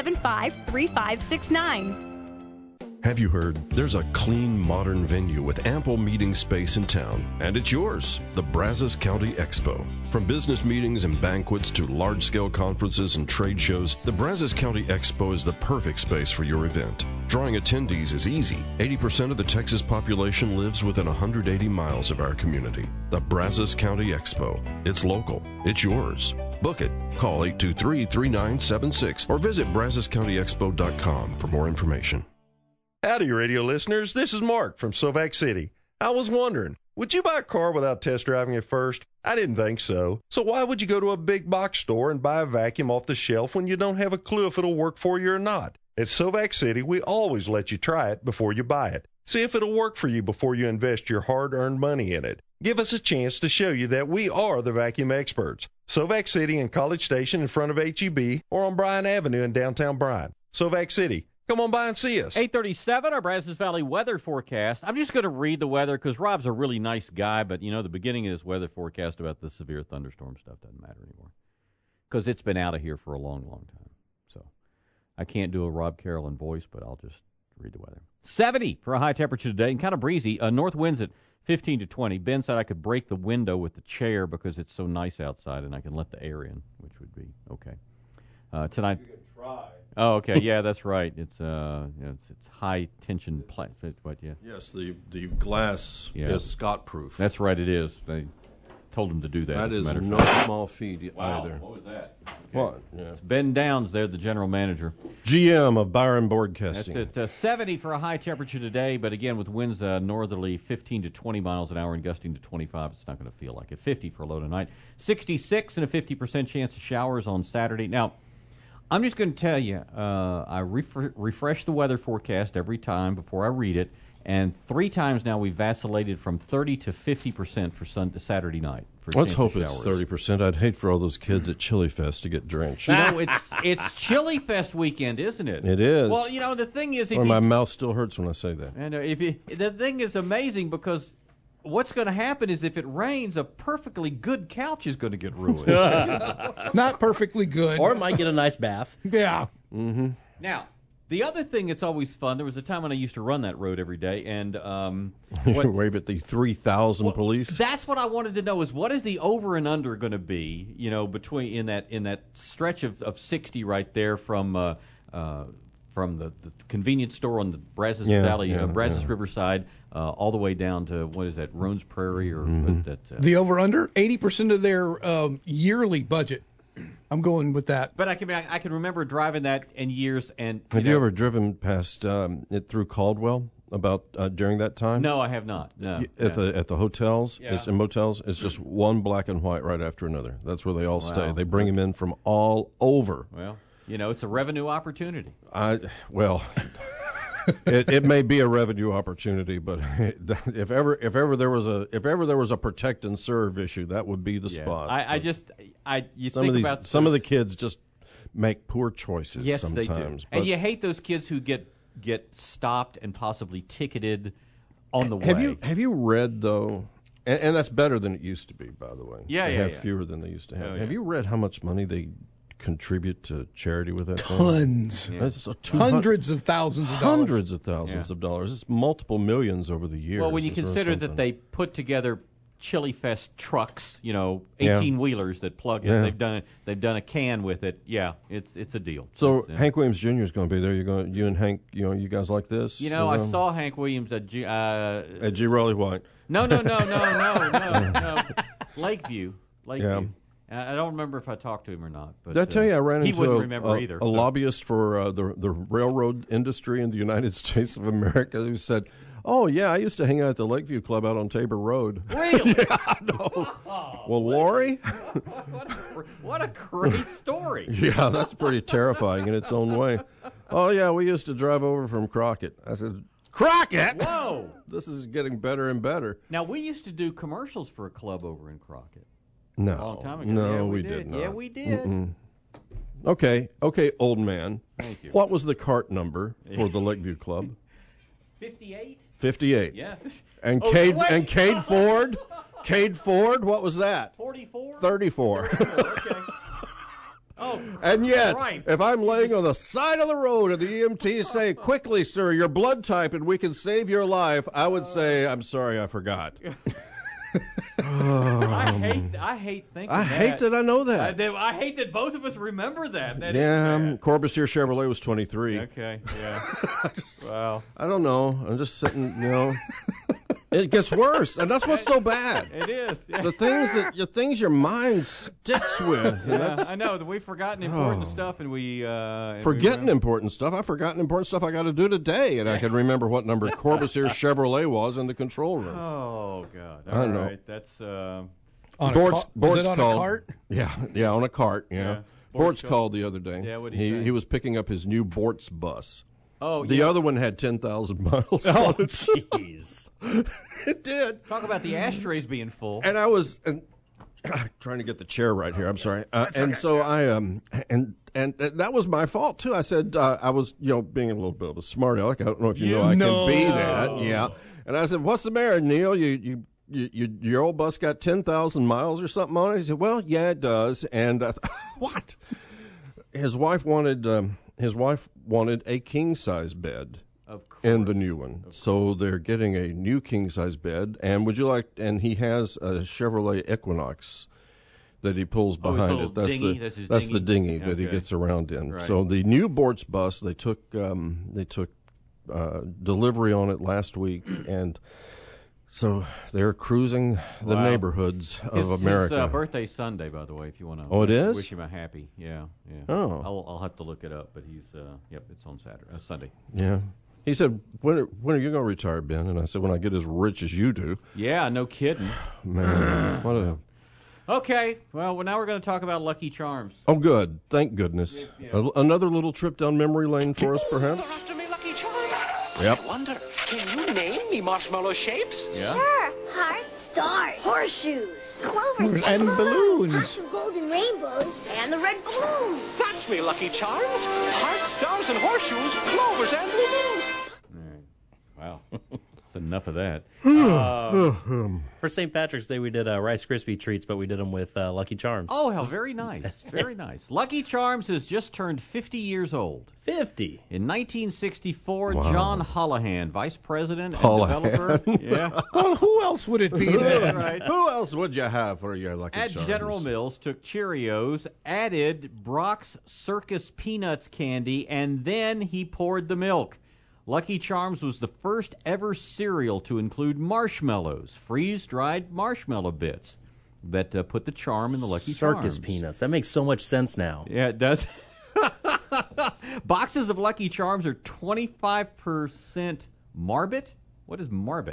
775-3569. Have you heard? There's a clean, modern venue with ample meeting space in town, and it's yours, the Brazos County Expo. From business meetings and banquets to large-scale conferences and trade shows, the Brazos County Expo is the perfect space for your event. Drawing attendees is easy. 80% of the Texas population lives within 180 miles of our community. The Brazos County Expo. It's local. It's yours. Book it. Call 823-3976 or visit brazoscountyexpo.com for more information. Howdy, radio listeners. This is Mark from Sovac City. I was wondering, would you buy a car without test driving it first? I didn't think so. So why would you go to a big box store and buy a vacuum off the shelf when you don't have a clue if it'll work for you or not? At Sovac City, we always let you try it before you buy it. See if it'll work for you before you invest your hard-earned money in it. Give us a chance to show you that we are the vacuum experts. Sovac City in College Station in front of HEB or on Bryan Avenue in downtown Bryan. Sovac City. Come on by and see us. 8:37, our Brazos Valley weather forecast. I'm just going to read the weather because Rob's a really nice guy, but, you know, the beginning of this weather forecast about the severe thunderstorm stuff doesn't matter anymore because it's been out of here for a long, long time. So I can't do a Rob Carolyn voice, but I'll just read the weather. 70 for a high temperature today and kind of breezy. North winds at 15 to 20. Ben said I could break the window with the chair because it's so nice outside and I can let the air in, which would be okay. Tonight. You can try. Oh, okay. Yeah, that's right. It's high tension plastic. But yeah. Yes, the glass is Scott-proof. That's right. It is. They told him to do that. That is no small feat either. What was that? Okay. What? Yeah. It's Ben Downs there, the general manager. GM of Byron Broadcasting. That's at 70 for a high temperature today, but again with winds northerly 15 to 20 miles an hour and gusting to 25. It's not going to feel like it. 50 for a low tonight. 66 and a 50% chance of showers on Saturday. Now, I'm just going to tell you, I refresh the weather forecast every time before I read it, and 3 times now we've vacillated from 30 to 50% for Saturday night. Let's hope it's 30%. I'd hate for all those kids at Chili Fest to get drenched. You know, it's Chili Fest weekend, isn't it? It is. Well, you know, the thing is... my mouth still hurts when I say that. And the thing is amazing because... what's going to happen is if it rains, a perfectly good couch is going to get ruined. Not perfectly good. Or it might get a nice bath. Yeah. Mm-hmm. Now, the other thing that's always fun, there was a time when I used to run that road every day, and... wave at the 3,000 police? That's what I wanted to know is what is the over and under going to be, you know, between in that stretch of 60 right there from the convenience store on the Brazos Valley, Brazos Riverside, all the way down to, what is that, Roans Prairie? Or the over-under, 80% of their yearly budget. I'm going with that. But I can remember driving that in years. And Have you ever driven past it through Caldwell about during that time? No, I have not. No. At the hotels and motels, it's just Mm-hmm. one black and white right after another. That's where they all stay. They bring them in from all over. Well, it's a revenue opportunity. It may be a revenue opportunity, but if ever there was a protect and serve issue, that would be the spot. Some of the kids just make poor choices. Yes, sometimes. they do. And you hate those kids who get stopped and possibly ticketed on the way. Have you read though? And that's better than it used to be, by the way. Yeah, they yeah, have yeah. fewer than they used to have. Oh, yeah. Have you read how much money they contribute to charity with that? Tons. Yeah. That's Hundreds of thousands of dollars. Hundreds of thousands of dollars. It's multiple millions over the years. Well, when you consider that they put together Chili Fest trucks, 18-wheelers that plug in, they've done a can with it. Yeah, it's a deal. So Hank Williams Jr. is going to be there. You and Hank, you guys like this? I saw Hank Williams at G. Raleigh White. No. Lakeview. Yeah. I don't remember if I talked to him or not. But Did I tell you I ran he into wouldn't remember either. A lobbyist for the railroad industry in the United States of America who said, "Oh yeah, I used to hang out at the Lakeview Club out on Tabor Road." Really? Yeah, no. Well, Lori, what a great story! Yeah, that's pretty terrifying in its own way. Oh yeah, we used to drive over from Crockett. I said, Crockett? Whoa! This is getting better and better. Now we used to do commercials for a club over in Crockett. No, a long time ago. no, Yeah, we did not. Yeah, we did. Mm-mm. Okay, old man. Thank you. What was the cart number for the Lakeview Club? 58. 58. Yeah. And Oh, Cade wait. and Cade Ford. Cade Ford. What was that? 44. 34. Okay. Oh, And yet, right. if I'm laying on the side of the road and the EMTs say, "Quickly, sir, your blood type and we can save your life," I would say, "I'm sorry, I forgot." I hate thinking I hate that I know that. I hate that both of us remember that. That is Yeah, bad. Corbusier Chevrolet was 23. Okay, yeah. Wow. I don't know. I'm just sitting, It gets worse, and that's what's so bad. It is. Yeah. The things your mind sticks with. and Yeah, that's- I know that we've forgotten important stuff, and we Forgetting important stuff. I've forgotten important stuff I got to do today, and I can remember what number Corbusier Chevrolet was in the control room. Oh God! I don't know. Right. That's On a Bort's was it on called. a cart? Yeah, on a cart. Yeah. Bort's Bort's called the other day. Yeah, what'd he say? He was picking up his new Bort's bus. Oh, the other one had 10,000 miles. Oh, on it. jeez. It did. Talk about the ashtrays being full. And I was trying to get the chair right here. I'm sorry. And so I and that was my fault too. I said I was being a little bit of a smart aleck. I don't know if you know I can be that. Yeah. And I said, "What's the matter, Neil? Your old bus got 10,000 miles or something on it?" He said, "Well, yeah, it does." And what? His wife wanted a king size bed. In the new one. So they're getting a new king-size bed. And and he has a Chevrolet Equinox that he pulls behind it. That's the dinghy that he gets around in. Right. So the new Bort's bus, they took delivery on it last week, and so they're cruising the neighborhoods of America. His birthday's Sunday, by the way, if you want to. Oh, it is? Wish him a happy. Yeah. Oh. I'll have to look it up, but he's it's on Sunday. Yeah. He said, when are you going to retire, Ben? And I said, when I get as rich as you do. Yeah, no kidding. Man, what a... Okay, well, now we're going to talk about Lucky Charms. Oh, good. Thank goodness. Yeah. Another little trip down memory lane for us, perhaps? After me, Lucky Charms. Yep. I wonder, can you name me marshmallow shapes? Yeah. Sure. Hearts, stars, horseshoes, clovers, And balloons. Hearts of golden rainbows, and the red balloon. That's me, Lucky Charms. Hearts, stars, and horseshoes, clovers, and balloons. Wow. That's enough of that. For St. Patrick's Day, we did Rice Krispie treats, but we did them with Lucky Charms. Oh, how very nice. Very nice. Lucky Charms has just turned 50 years old. 50. In 1964, Wow. John Holohan, vice president and Holohan. developer. Yeah. Well, who else would it be then? Right. Who else would you have for your Lucky At Charms? General Mills, took Cheerios, added Brock's Circus Peanuts candy, and then he poured the milk. Lucky Charms was the first ever cereal to include marshmallows, freeze-dried marshmallow bits that put the charm in the Lucky Charms. Circus peanuts. That makes so much sense now. Yeah, it does. Boxes of Lucky Charms are 25% Marbit? What is Marbit?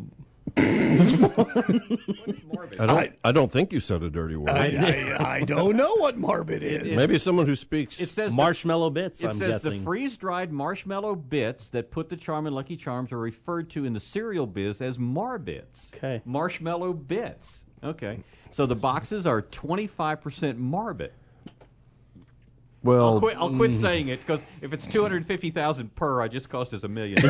I don't think you said a dirty word. I don't know what Marbit is. Maybe someone who speaks It says marshmallow bits, It I'm says guessing. the freeze-dried marshmallow bits that put the charm in Lucky Charms are referred to in the cereal biz as Marbits. Okay. Marshmallow bits. Okay. So the boxes are 25% Marbit. Well, I'll quit saying it because if it's $250,000 per, I just cost us $1 million.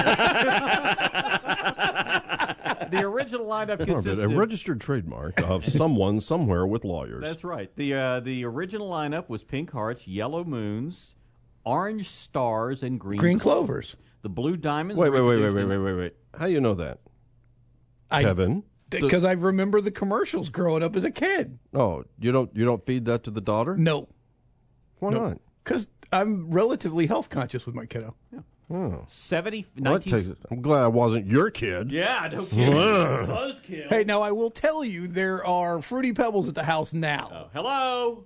The original lineup consisted a registered trademark of someone somewhere with lawyers. That's right. The original lineup was Pink Hearts, Yellow Moons, Orange Stars, and Green Clovers. The Blue Diamonds. Wait. How do you know that, Kevin? Because I remember the commercials growing up as a kid. Oh, you don't feed that to the daughter? No. Why not? Because I'm relatively health conscious with my kiddo. Yeah. Oh. 70. I'm glad I wasn't your kid. Yeah, no kidding. Buzzkill. Hey, now I will tell you there are Fruity Pebbles at the house now. Oh, hello.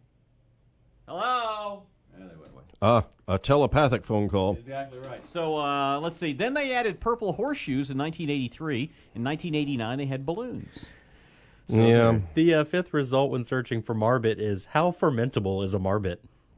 Hello. Yeah, they went away. A telepathic phone call. Exactly right. So let's see. Then they added purple horseshoes in 1983. In 1989, they had balloons. So yeah. The fifth result when searching for Marbit is how fermentable is a Marbit?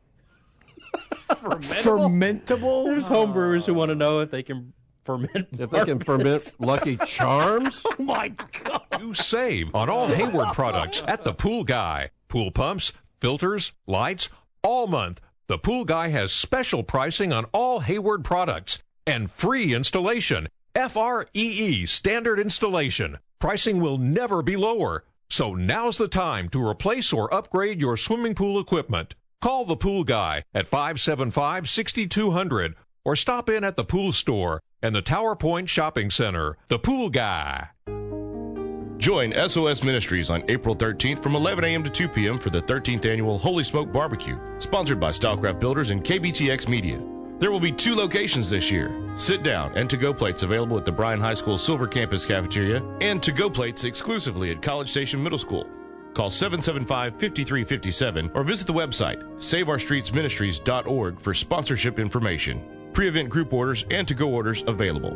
Fermentable? There's homebrewers who want to know if they can ferment. If they can ferment Lucky Charms? Oh my God! You save on all Hayward products at the Pool Guy. Pool pumps, filters, lights, all month. The Pool Guy has special pricing on all Hayward products and free installation. FREE, standard installation. Pricing will never be lower. So now's the time to replace or upgrade your swimming pool equipment. Call the Pool Guy at 575-6200 or stop in at the Pool Store and the Tower Point Shopping Center. The Pool Guy. Join SOS Ministries on April 13th from 11 a.m. to 2 p.m. for the 13th annual Holy Smoke Barbecue, sponsored by Stylecraft Builders and KBTX Media. There will be 2 locations this year. Sit down and to-go plates available at the Bryan High School Silver Campus Cafeteria and to-go plates exclusively at College Station Middle School. Call 775-5357 or visit the website saveourstreetsministries.org for sponsorship information. Pre-event group orders and to-go orders available.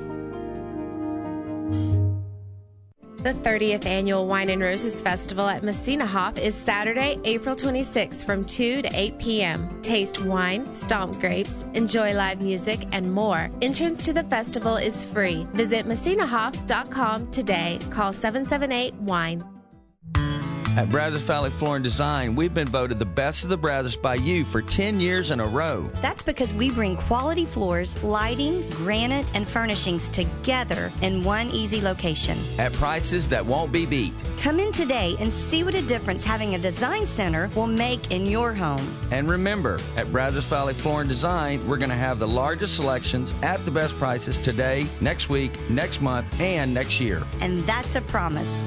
The 30th Annual Wine and Roses Festival at Messina Hof is Saturday, April 26th from 2 to 8 p.m. Taste wine, stomp grapes, enjoy live music, and more. Entrance to the festival is free. Visit MessinaHof.com today. Call 778-WINE. At Brazos Valley Floor and Design, we've been voted the best of the Brazos by you for 10 years in a row. That's because we bring quality floors, lighting, granite, and furnishings together in one easy location. At prices that won't be beat. Come in today and see what a difference having a design center will make in your home. And remember, at Brazos Valley Floor and Design, we're going to have the largest selections at the best prices today, next week, next month, and next year. And that's a promise.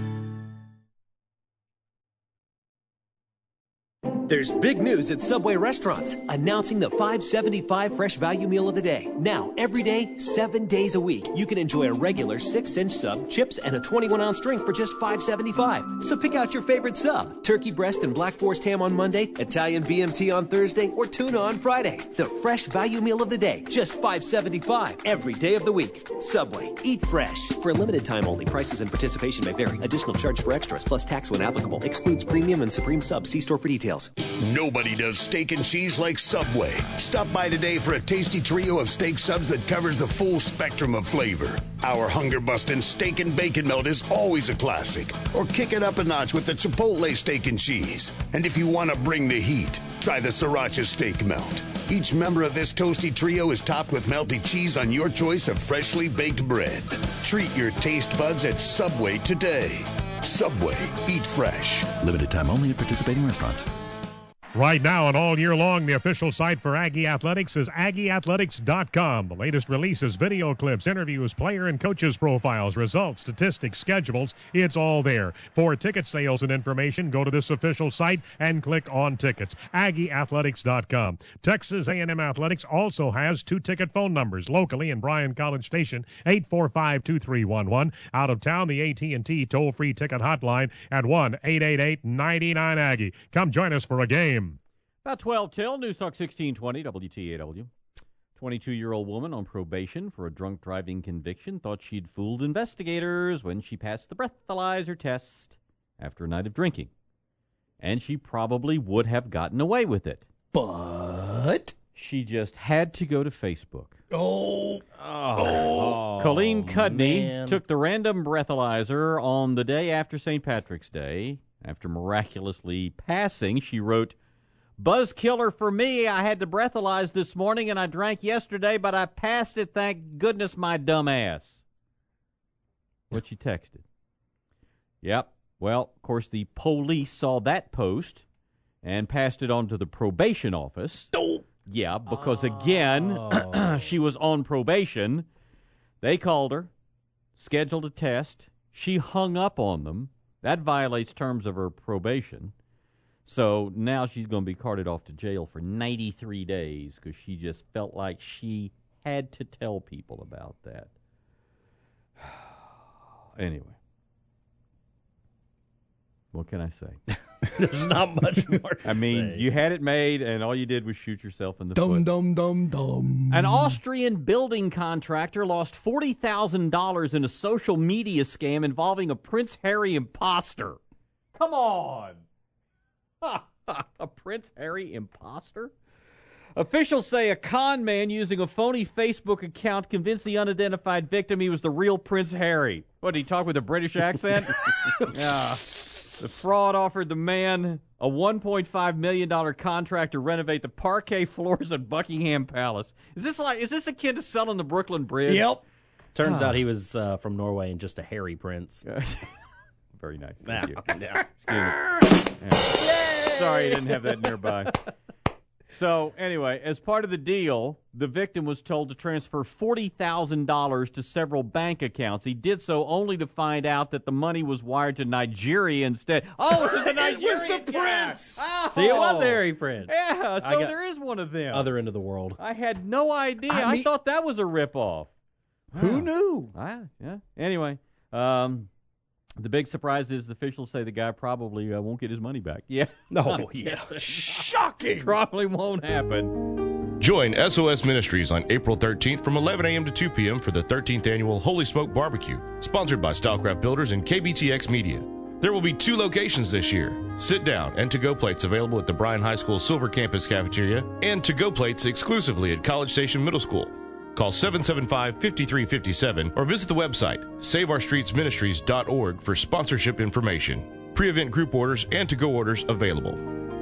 There's big news at Subway restaurants, announcing the $5.75 fresh value meal of the day. Now, every day, 7 days a week, you can enjoy a regular 6-inch sub, chips, and a 21-ounce drink for just $5.75. So pick out your favorite sub: turkey breast and Black Forest ham on Monday, Italian BMT on Thursday, or tuna on Friday. The fresh value meal of the day, just $5.75 every day of the week. Subway, eat fresh. For a limited time only, prices and participation may vary. Additional charge for extras plus tax when applicable. Excludes premium and supreme subs. See store for details. Nobody does steak and cheese like Subway. Stop by today for a tasty trio of steak subs that covers the full spectrum of flavor. Our hunger-busting steak and bacon melt is always a classic. Or kick it up a notch with the Chipotle steak and cheese. And if you want to bring the heat, try the Sriracha steak melt. Each member of this toasty trio is topped with melty cheese on your choice of freshly baked bread. Treat your taste buds at Subway today. Subway, eat fresh. Limited time only at participating restaurants. Right now and all year long, the official site for Aggie Athletics is AggieAthletics.com. The latest releases, video clips, interviews, player and coaches profiles, results, statistics, schedules, it's all there. For ticket sales and information, go to this official site and click on tickets. AggieAthletics.com. Texas A&M Athletics also has 2 ticket phone numbers. Locally in Bryan College Station, 845-2311. Out of town, the AT&T toll-free ticket hotline at 1-888-99-AGGIE. Come join us for a game. About 12 till, News Talk 1620, WTAW. 22-year-old woman on probation for a drunk driving conviction thought she'd fooled investigators when she passed the breathalyzer test after a night of drinking. And she probably would have gotten away with it. But she just had to go to Facebook. Oh. Colleen Cudney man. took the random breathalyzer on the day after St. Patrick's Day. After miraculously passing, she wrote, "Buzz killer for me. I had to breathalyze this morning and I drank yesterday, but I passed it, thank goodness, my dumb ass." What she texted. Yep. Well, of course, the police saw that post and passed it on to the probation office. Yeah, because again, she was on probation. They called her, scheduled a test. She hung up on them. That violates terms of her probation. So now she's going to be carted off to jail for 93 days because she just felt like she had to tell people about that. Anyway. What can I say? There's not much more to I mean, say. you had it made, and all you did was shoot yourself in the Dum, foot. dum, dum, dum. An Austrian building contractor lost $40,000 in a social media scam involving a Prince Harry imposter. Come on. A Prince Harry imposter? Officials say a con man using a phony Facebook account convinced the unidentified victim he was the real Prince Harry. What, did he talk with a British accent? Yeah. The fraud offered the man a $1.5 million contract to renovate the parquet floors at Buckingham Palace. Is this akin to selling the Brooklyn Bridge? Yep. Turns out he was from Norway and just a hairy prince. Very nice. Yeah. Thank you. Yeah. Sorry I didn't have that nearby. So, anyway, as part of the deal, the victim was told to transfer $40,000 to several bank accounts. He did so only to find out that the money was wired to Nigeria instead. Oh, it was the Nigerian It was the guy. prince! Oh. See, it was Harry Prince. Yeah, so I got there is one of them. Other end of the world. I had no idea. I I mean- thought that was a ripoff. Who knew? Yeah. Anyway, the big surprise is the officials say the guy probably won't get his money back. Yeah. No, yeah. Shocking. Probably won't happen. Join SOS Ministries on April 13th from 11 a.m. to 2 p.m. for the 13th Annual Holy Smoke Barbecue, sponsored by Stylecraft Builders and KBTX Media. There will be 2 locations this year. Sit down and to-go plates available at the Bryan High School Silver Campus Cafeteria and to-go plates exclusively at College Station Middle School. Call 775-5357 or visit the website saveourstreetsministries.org for sponsorship information. Pre-event group orders and to-go orders available.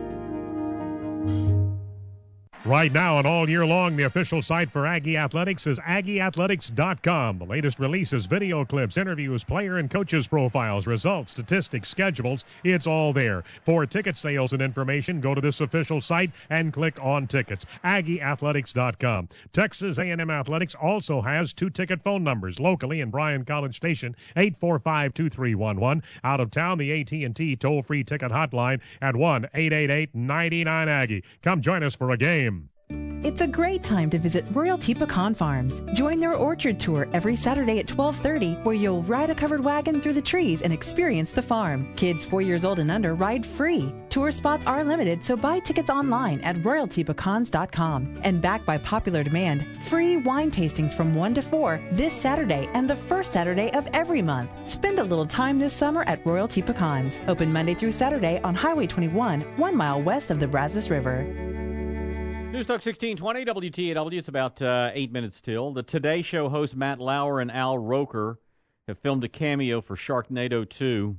Right now and all year long, the official site for Aggie Athletics is AggieAthletics.com. The latest releases, video clips, interviews, player and coaches profiles, results, statistics, schedules. It's all there. For ticket sales and information, go to this official site and click on tickets. AggieAthletics.com. Texas A&M Athletics also has 2 ticket phone numbers locally in Bryan College Station, 845-2311. Out of town, the AT&T toll-free ticket hotline at 1-888-99-AGGIE. Come join us for a game. It's a great time to visit Royalty Pecan Farms. Join their orchard tour every Saturday at 12:30, where you'll ride a covered wagon through the trees and experience the farm. Kids 4 years old and under ride free. Tour spots are limited, so buy tickets online at royaltypecans.com. And backed by popular demand, free wine tastings from 1 to 4 this Saturday and the first Saturday of every month. Spend a little time this summer at Royalty Pecans. Open Monday through Saturday on Highway 21, 1 mile west of the Brazos River. News Talk 1620, WTAW. It's about 8 minutes till. The Today Show hosts Matt Lauer and Al Roker have filmed a cameo for Sharknado 2.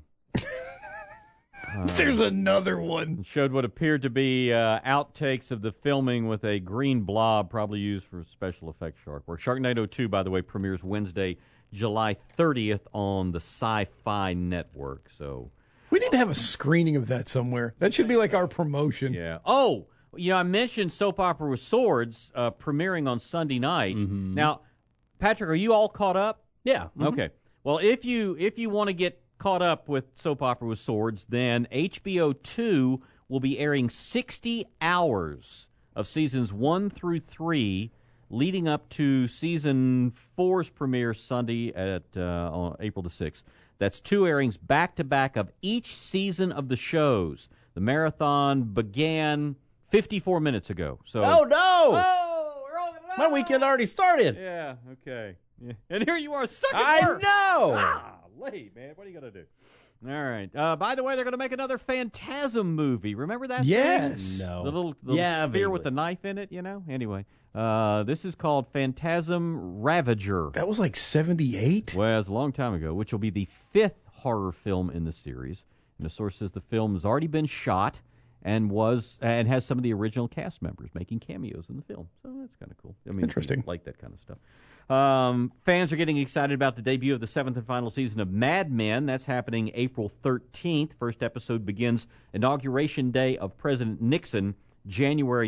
There's another one. Showed what appeared to be outtakes of the filming with a green blob, probably used for special effects shark work. Sharknado 2, by the way, premieres Wednesday, July 30th on the Sci-Fi Network. So We need to have a screening of that somewhere. That should be like our promotion. yeah. Oh, you know, I mentioned Soap Opera with Swords premiering on Sunday night. Mm-hmm. Now, Patrick, are you all caught up? Yeah. Mm-hmm. Okay. Well, if you want to get caught up with Soap Opera with Swords, then HBO 2 will be airing 60 hours of seasons 1 through 3, leading up to season 4's premiere Sunday on April the 6th. That's 2 airings back-to-back of each season of the shows. The marathon began 54 minutes ago. So Oh, no! Oh, we're on the My weekend already started. Yeah, okay. Yeah. And here you are stuck at I work. know. Late, man. What are you going to do? All right. By the way, they're going to make another Phantasm movie. Remember that Yes. thing? No. The little Yeah, spear vaguely. with the knife in it, you know? Anyway, this is called Phantasm Ravager. That was like 78? Well, it's a long time ago, which will be the 5th horror film in the series. And the source says the film has already been shot and has some of the original cast members making cameos in the film. So that's kind of cool. I mean, Interesting. if you like that kind of stuff. Fans are getting excited about the debut of the 7th and final season of Mad Men. That's happening April 13th. First episode begins Inauguration Day of President Nixon, January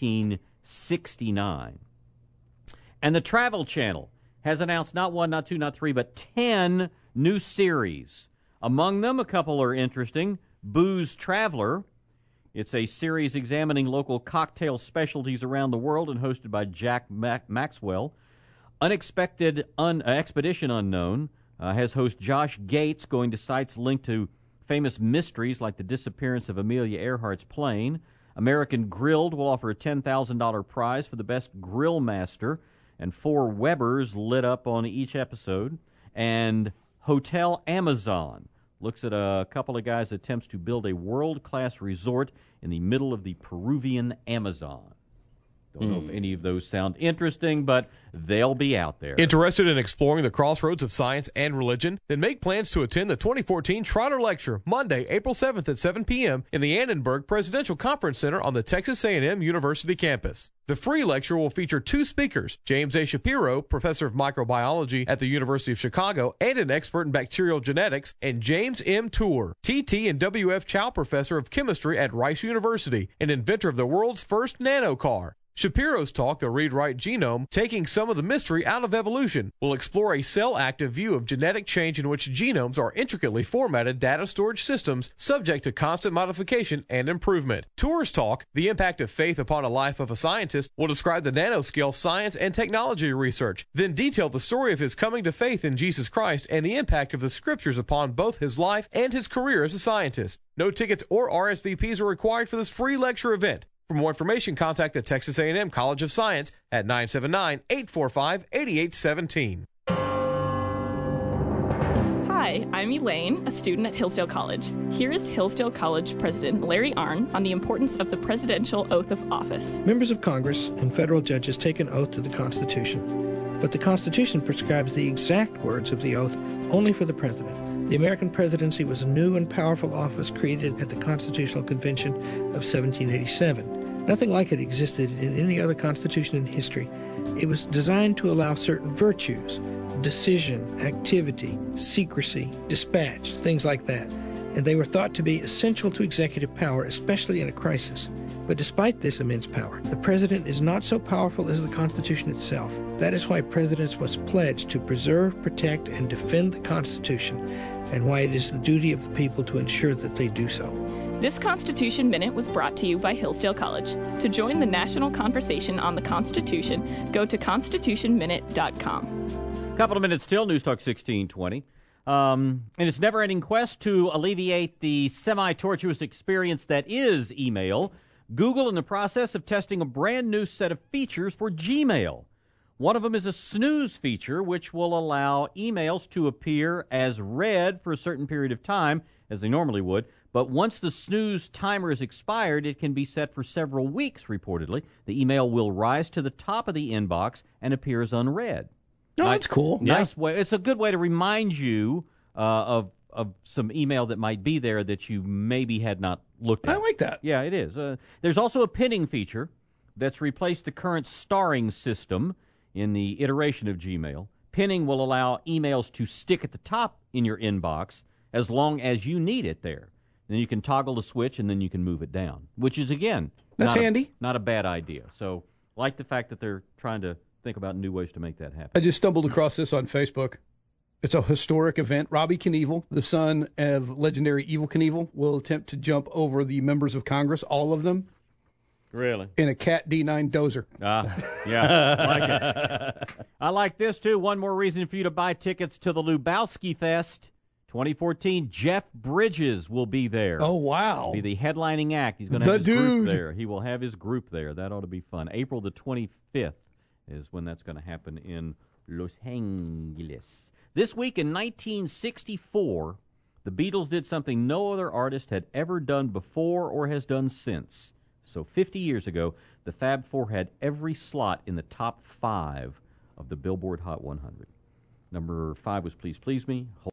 1969. And the Travel Channel has announced not 1, not 2, not 3, but 10 new series. Among them, a couple are interesting. Booze Traveler. It's a series examining local cocktail specialties around the world and hosted by Jack Maxwell. Unexpected Expedition Unknown has host Josh Gates going to sites linked to famous mysteries like the disappearance of Amelia Earhart's plane. American Grilled will offer a $10,000 prize for the best grill master, and 4 Webbers lit up on each episode. And Hotel Amazon looks at a couple of guys' attempts to build a world-class resort in the middle of the Peruvian Amazon. Don't know if any of those sound interesting, but they'll be out there. Interested in exploring the crossroads of science and religion? Then make plans to attend the 2014 Trotter Lecture, Monday, April 7th at 7 p.m. in the Annenberg Presidential Conference Center on the Texas A&M University campus. The free lecture will feature 2 speakers, James A. Shapiro, professor of microbiology at the University of Chicago and an expert in bacterial genetics, and James M. Tour, TT and W.F. Chow professor of chemistry at Rice University and inventor of the world's first nano car. Shapiro's talk, The Read-Write Genome, Taking Some of the Mystery Out of Evolution, will explore a cell-active view of genetic change in which genomes are intricately formatted data storage systems subject to constant modification and improvement. Tour's talk, The Impact of Faith Upon a Life of a Scientist, will describe the nanoscale science and technology research, then detail the story of his coming to faith in Jesus Christ and the impact of the scriptures upon both his life and his career as a scientist. No tickets or RSVPs are required for this free lecture event. For more information, contact the Texas A&M College of Science at 979-845-8817. Hi, I'm Elaine, a student at Hillsdale College. Here is Hillsdale College President Larry Arnn on the importance of the presidential oath of office. Members of Congress and federal judges take an oath to the Constitution, but the Constitution prescribes the exact words of the oath only for the president. The American presidency was a new and powerful office created at the Constitutional Convention of 1787. Nothing like it existed in any other constitution in history. It was designed to allow certain virtues, decision, activity, secrecy, dispatch, things like that. And they were thought to be essential to executive power, especially in a crisis. But despite this immense power, the president is not so powerful as the Constitution itself. That is why presidents must pledge to preserve, protect, and defend the Constitution, and why it is the duty of the people to ensure that they do so. This Constitution Minute was brought to you by Hillsdale College. To join the national conversation on the Constitution, go to constitutionminute.com. A couple of minutes till, News Talk 1620. In its never-ending quest to alleviate the semi-tortuous experience that is email, Google in the process of testing a brand new set of features for Gmail. One of them is a snooze feature, which will allow emails to appear as read for a certain period of time, as they normally would. But once the snooze timer is expired, it can be set for several weeks, reportedly. The email will rise to the top of the inbox and appear as unread. Oh, that's cool. Nice way. It's a good way to remind you of some email that might be there that you maybe had not looked at. I like that. Yeah, it is. There's also a pinning feature that's replaced the current starring system in the iteration of Gmail. Pinning will allow emails to stick at the top in your inbox as long as you need it there. Then you can toggle the switch, and then you can move it down, which is, again, that's handy. Not a bad idea. So, like the fact that they're trying to think about new ways to make that happen. I just stumbled across this on Facebook. It's a historic event. Robbie Knievel, the son of legendary Evel Knievel, will attempt to jump over the members of Congress, all of them. Really? In a Cat D9 dozer. Yeah, I like it. I like this, too. One more reason for you to buy tickets to the Lubowski Fest 2014. Jeff Bridges will be there. Oh, wow. He'll be the headlining act. He's going to have his group there. He will have his group there. That ought to be fun. April the 25th is when that's going to happen in Los Angeles. This week in 1964, the Beatles did something no other artist had ever done before or has done since. So 50 years ago, the Fab Four had every slot in the top 5 of the Billboard Hot 100. Number 5 was Please Please Me.